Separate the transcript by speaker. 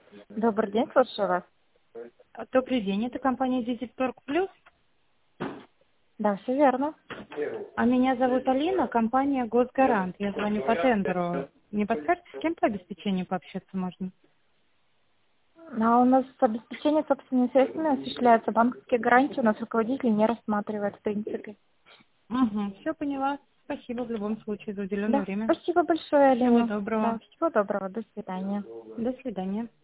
Speaker 1: Добрый день, слушаю вас.
Speaker 2: Добрый день, это компания Визитторг Плюс.
Speaker 1: Да, все верно.
Speaker 2: А меня зовут Алина, компания Госгарант. Я звоню по тендеру. Не подскажете, с кем по обеспечению пообщаться можно?
Speaker 1: А у нас обеспечение собственными средствами осуществляется, банковские гарантии у нас руководитель не рассматривает, в принципе.
Speaker 2: Угу, все поняла. Спасибо в любом случае за уделенное
Speaker 1: Да,
Speaker 2: время.
Speaker 1: спасибо большое,
Speaker 2: Всего
Speaker 1: Алина. Да,
Speaker 2: доброго.
Speaker 1: всего доброго, до свидания.
Speaker 2: До свидания.